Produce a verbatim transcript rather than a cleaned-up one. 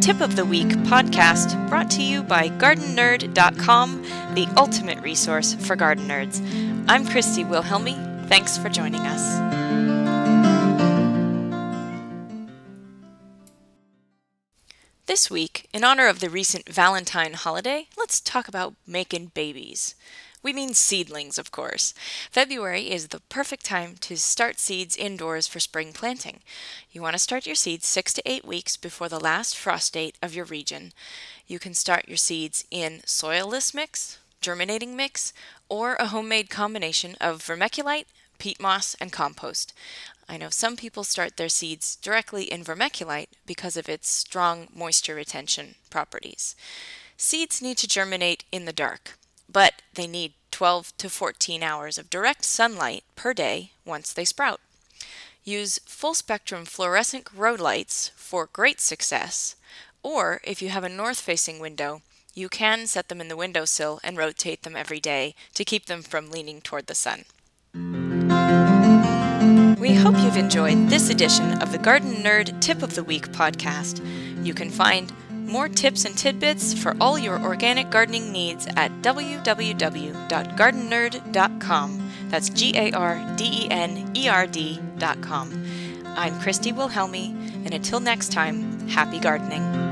Tip of the Week podcast brought to you by garden nerd dot com, the ultimate resource for garden nerds. I'm Christy Wilhelmy. Thanks for joining us. This week, in honor of the recent Valentine holiday, let's talk about making babies. We mean seedlings, of course. February is the perfect time to start seeds indoors for spring planting. You want to start your seeds six to eight weeks before the last frost date of your region. You can start your seeds in soilless mix, germinating mix, or a homemade combination of vermiculite, peat moss, and compost. I know some people start their seeds directly in vermiculite because of its strong moisture retention properties. Seeds need to germinate in the dark, but they need twelve to fourteen hours of direct sunlight per day once they sprout. Use full-spectrum fluorescent grow lights for great success, or if you have a north-facing window, you can set them in the windowsill and rotate them every day to keep them from leaning toward the sun. We hope you've enjoyed this edition of the Garden Nerd Tip of the Week podcast. You can find more tips and tidbits for all your organic gardening needs at w w w dot garden nerd dot com. That's G A R D E N E R D dot com. I'm Christy Wilhelmy, and until next time, happy gardening.